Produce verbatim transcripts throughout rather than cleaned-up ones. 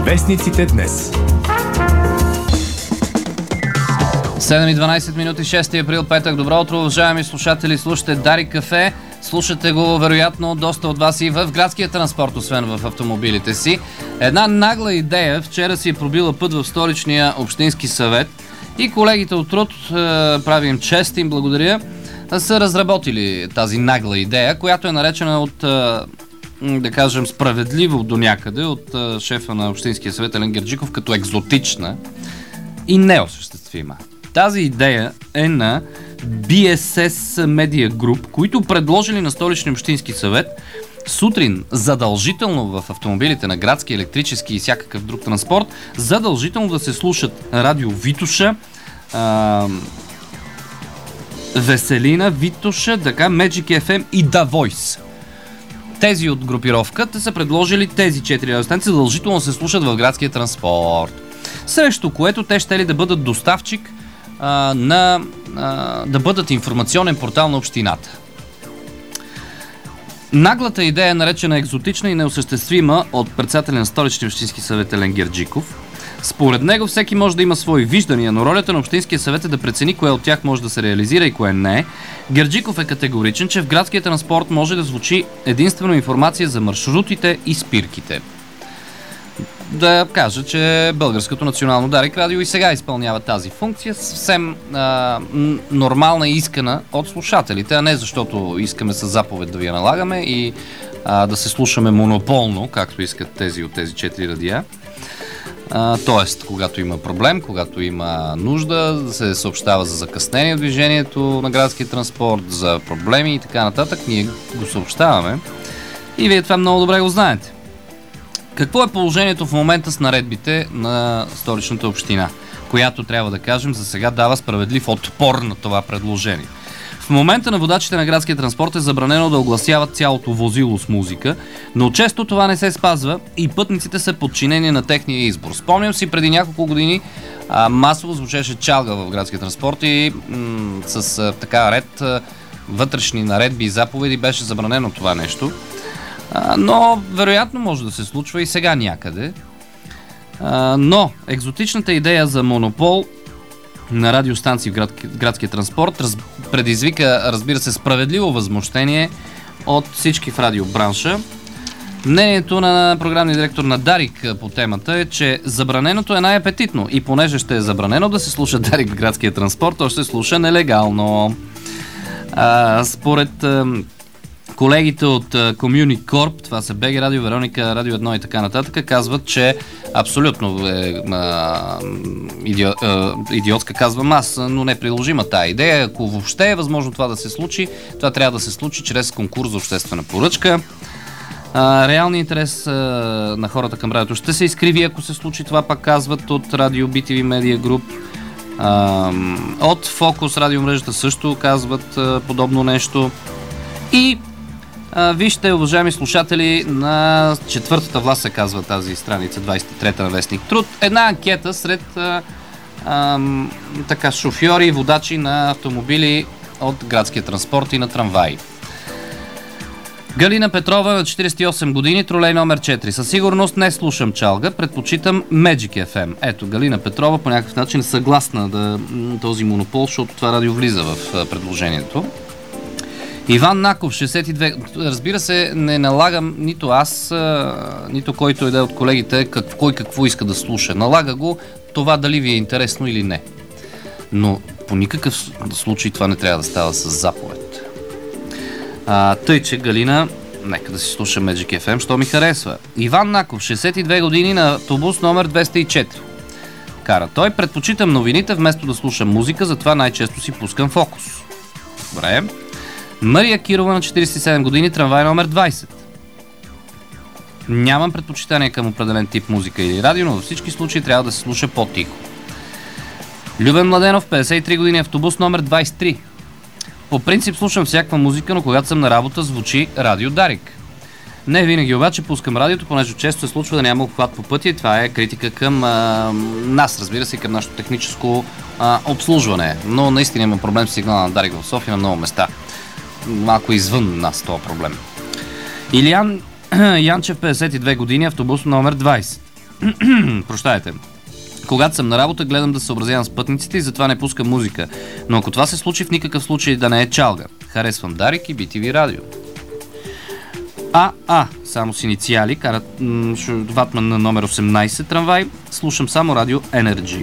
Вестниците днес. седем и дванайсет минути, шести април, петък. Добро утро, уважаеми слушатели. Слушате Дарик кафе. Слушате го, вероятно, доста от вас и в градския транспорт, освен в автомобилите си. Една нагла идея вчера си е пробила път в столичния общински съвет и колегите от Труд, е, правим чест, им благодаря, са разработили тази нагла идея, която е наречена от, е, да кажем, справедливо до някъде от е, шефа на общинския съвет Елен Герджиков като екзотична и неосъществима. Тази идея е на би ес ес Media Group, които предложили на столичния общински съвет сутрин задължително в автомобилите на градски, електрически и всякакъв друг транспорт, задължително да се слушат радио Витоша, а, Веселина, Витоша, така, Magic еф ем и The Voice. Тези от групировката са предложили тези четири радиостанции задължително да се слушат в градския транспорт. Срещу което те ще ли да бъдат доставчик а, на а, да бъдат информационен портал на общината. Наглата идея е наречена екзотична и неосъществима от председателя на столичния общински съвет Елен Герджиков. Според него всеки може да има свои виждания, но ролята на общинския съвет е да прецени кое от тях може да се реализира и кое не. Герджиков е категоричен, че в градския транспорт може да звучи единствено информация за маршрутите и спирките. Да кажа, че Българското национално Дарик радио и сега изпълнява тази функция съвсем а, нормална и искана от слушателите, а не защото искаме със заповед да ви я налагаме и а, да се слушаме монополно, както искат тези от тези четири радиа. А, тоест, когато има проблем, когато има нужда, да се съобщава за закъснение в движението на градския транспорт, за проблеми и така нататък, ние го съобщаваме и вие това много добре го знаете. Какво е положението в момента с наредбите на столичната община, която, трябва да кажем, за сега дава справедлив отпор на това предложение? В момента на водачите на градския транспорт е забранено да огласяват цялото возило с музика, но често това не се спазва и пътниците са подчинени на техния избор. Спомням си, преди няколко години а, масово звучеше чалга в градския транспорт и м- с а, така ред а, вътрешни наредби и заповеди беше забранено това нещо. А, но вероятно може да се случва и сега някъде. А, но екзотичната идея за монопол на радиостанции в град, градския транспорт раз, предизвика, разбира се, справедливо възмущение от всички в радиобранша. Мнението на програмния директор на Дарик по темата е, че забраненото е най-апетитно и понеже ще е забранено да се слуша Дарик в градския транспорт, то ще се слуша нелегално. А, според а, колегите от Community Corp, това са БГ Радио, Вероника, Радио едно и така нататък, казват, че абсолютно е а, идио, а, идиотска, казвам аз, но не приложима тая идея. Ако въобще е възможно това да се случи, това трябва да се случи чрез конкурс за обществена поръчка. А, реалният интерес а, на хората към радиото ще се изкриви, ако се случи това, пак казват от Радио би ти ви Media Group. А, от Фокус радиомрежата също казват а, подобно нещо. И А, вижте, уважаеми слушатели, на четвъртата власт се казва тази страница, двайсет и трета на Вестник Труд, една анкета сред а, а, така, шофьори и водачи на автомобили от градския транспорт и на трамваи. Галина Петрова на четирийсет и осем години, тролей номер четири. Със сигурност не слушам чалга, предпочитам Magic еф ем. Ето, Галина Петрова по някакъв начин е съгласна да този монопол, защото това радио влиза в предложението. Иван Наков, шейсет и две. Разбира се, не налагам нито аз, нито който иде от колегите как, кой какво иска да слуша. Налага го това дали ви е интересно или не. Но по никакъв случай това не трябва да става с заповед. А, тъй, че Галина, нека да си слуша Magic еф ем, що ми харесва. Иван Наков, шейсет и две години, на автобус номер двеста и четири. Кара той, предпочитам новините вместо да слушам музика, затова най-често си пускам Фокус. Добре. Мария Кирова на четирийсет и седем години, трамвай номер двайсет. Нямам предпочитание към определен тип музика или радио, но във всички случаи трябва да се слуша по-тихо. Любен Младенов, петдесет и три години, автобус номер двайсет и три. По принцип слушам всякаква музика, но когато съм на работа звучи Радио Дарик. Не винаги обаче пускам радиото, понеже често се случва да няма обхват по пътя и това е критика към а, нас, разбира се, към нашето техническо а, обслужване. Но наистина има проблем с сигнала на Дарик в София на много места. Малко извън нас това проблем. Илиян Янчев, петдесет и две години, автобус номер двайсет. Прощайте. Когато съм на работа, гледам да съобразявам с пътниците и затова не пускам музика. Но ако това се случи, в никакъв случай да не е чалга. Харесвам Дарик и би ти ви радио. А, а, само с инициали, карат м- ватман на номер осемнайсет трамвай, слушам само радио Energy.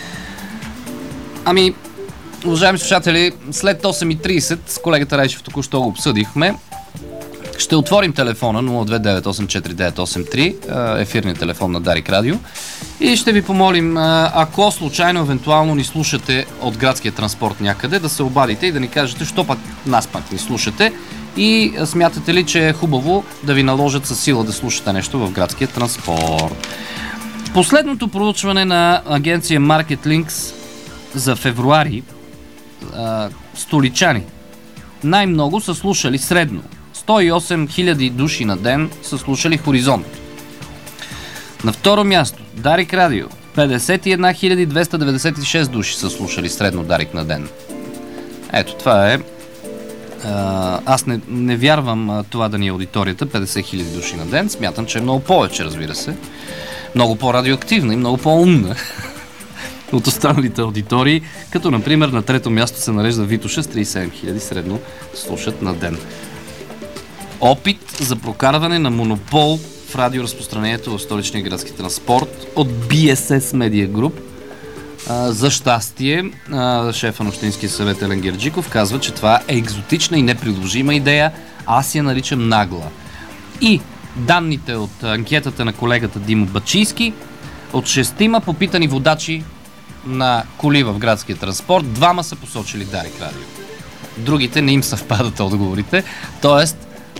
Ами, уважаеми слушатели, след осем и трийсет с колегата Райчев току-що го обсъдихме. Ще отворим телефона нула две девет осем четири девет осем три, ефирния телефон на Дарик Радио, и ще ви помолим, ако случайно, евентуално ни слушате от градския транспорт някъде, да се обадите и да ни кажете, що пък нас пък ни слушате и смятате ли, че е хубаво да ви наложат със сила да слушате нещо в градския транспорт. Последното проучване на агенция Marketlinks за февруари, столичани най-много са слушали средно. сто и осем хиляди души на ден са слушали Хоризонт. На второ място, Дарик Радио. петдесет и една хиляди двеста деветдесет и шест души са слушали средно Дарик на ден. Ето, това е. А, аз не, не вярвам а, това да ни е аудиторията, петдесет хиляди души на ден. Смятам, че е много повече, разбира се. Много по-радиоактивна и много по-умна от останалите аудитории, като например на трето място се нарежда Витоша с трийсет и седем хиляди средно слушат на ден. Опит за прокарване на монопол в радиоразпространението в столичния градски транспорт от Би Ес Ес Media Group. А, за щастие, а, шефа на Общинския съвет Елен Герджиков казва, че това е екзотична и неприложима идея. Аз я наричам нагла. И данните от анкетата на колегата Димо Бачийски: от шестима попитани водачи на коли в градския транспорт, двама са посочили Дарик Радио. Другите не им съвпадат отговорите, т.е.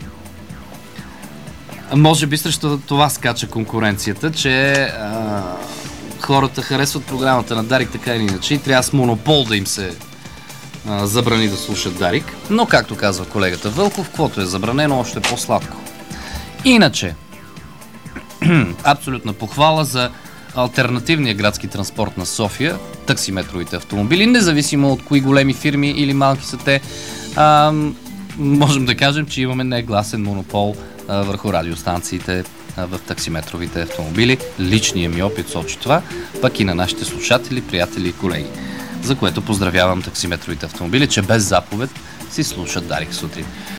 може би срещу това скача конкуренцията, че а, хората харесват програмата на Дарик така или иначе и трябва с монопол да им се а, забрани да слушат Дарик. Но, както казва колегата Вълков, каквото е забранено, още е по-сладко. Иначе, абсолютна похвала за алтернативния градски транспорт на София, таксиметровите автомобили, независимо от кои големи фирми или малки са те. А, можем да кажем, че имаме негласен монопол а, върху радиостанциите а, в таксиметровите автомобили. Личният ми опит сочи това, пък и на нашите слушатели, приятели и колеги. За което поздравявам таксиметровите автомобили, че без заповед си слушат Дарик сутрин.